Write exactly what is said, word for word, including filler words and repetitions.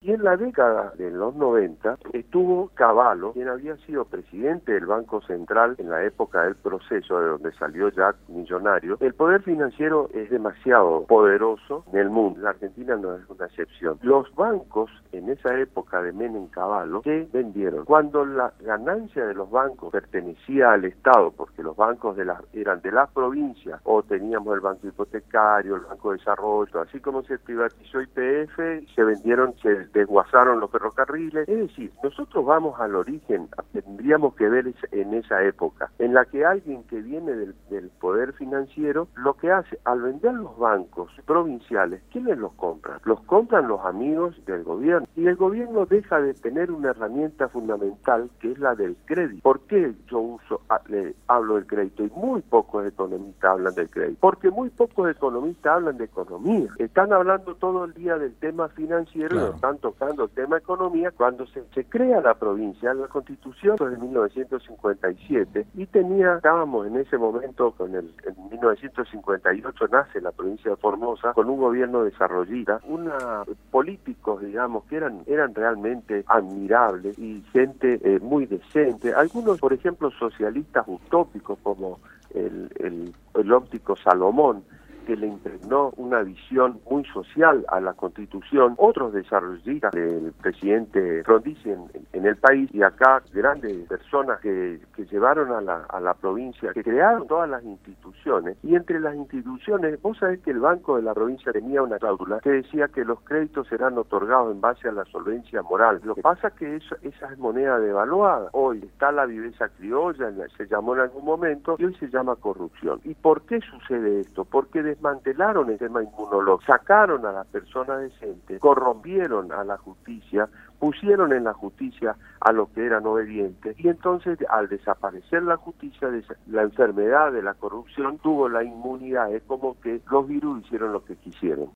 Y en la década de los noventa estuvo Cavallo, quien había sido presidente del Banco Central en la época del proceso, de donde salió ya millonario. El poder financiero es demasiado poderoso en el mundo, la Argentina no es una excepción. Los bancos en esa época de Menem Cavallo se vendieron. Cuando la ganancia de los bancos pertenecía al Estado, porque los bancos de las, eran de las provincias, o teníamos el Banco Hipotecario, el Banco de Desarrollo, así como se privatizó Y P F, se vendieron, se desguazaron los ferrocarriles. Es decir, nosotros vamos al origen, tendríamos que ver en esa época, en la que alguien que viene del, del poder financiero, lo que hace, al vender los bancos provinciales, ¿quiénes los compran? Los compran los amigos del gobierno, y el gobierno deja de tener una herramienta fundamental, que es la del crédito. ¿Por qué yo uso, le hablo del crédito? Y muy pocos economistas hablan del crédito, porque muy pocos economistas hablan de economía. Están hablando todo el día del tema financiero, claro, y no están tocando el tema economía. Cuando se, se crea la provincia, la Constitución de mil novecientos cincuenta y siete, y tenía, estábamos en ese momento, con el, en mil novecientos cincuenta y ocho nace la provincia de Formosa, con un gobierno desarrollista, una políticos, digamos, que eran, eran realmente admirables, y gente eh, muy decente, algunos, por ejemplo, socialistas utópicos, como el, el, el óptico Salomón, que le impregnó una visión muy social a la Constitución, otros desarrollistas del presidente Frondizi en, en el país, y acá grandes personas que, que llevaron a la, a la provincia, que crearon todas las instituciones, y entre las instituciones, vos sabés que el Banco de la provincia tenía una cláusula que decía que los créditos serán otorgados en base a la solvencia moral. Lo que pasa es que eso, esa es moneda devaluada. Hoy está la viveza criolla, se llamó en algún momento, y hoy se llama corrupción. ¿Y por qué sucede esto? Porque desmantelaron el tema inmunológico, sacaron a las personas decentes, corrompieron a la justicia, pusieron en la justicia a los que eran obedientes, y entonces al desaparecer la justicia, la enfermedad de la corrupción tuvo la inmunidad. Es como que los virus hicieron lo que quisieron.